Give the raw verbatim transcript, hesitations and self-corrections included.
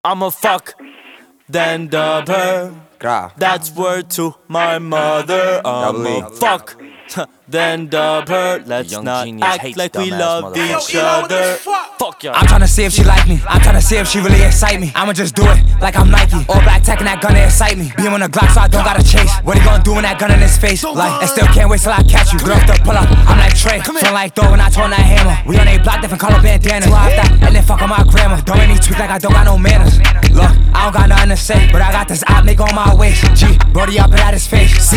I'ma fuck, then dub her. That's word to my mother. I'ma fuck, then dub her. Let's not act like we love each other. Fuck y'all. I'm tryna see if she like me. I'm tryna see if she really excite me. I'ma just do it like I'm Nike. All black tech and that gun to excite me. Beam on the Glock so I don't gotta chase. What he gonna do when that gun in his face? Like, and still can't wait till I catch you. Girl, if the pull up, I'm like Trey. Feel like Thor when I turn that hammer. We on a block, different color bandana. Two off that, and then fuck on my grandma. Don't make me tweak like I don't got no manners. Look, I don't got nothing to say, but I got this op make on my waist. G, brody up it at his face. See,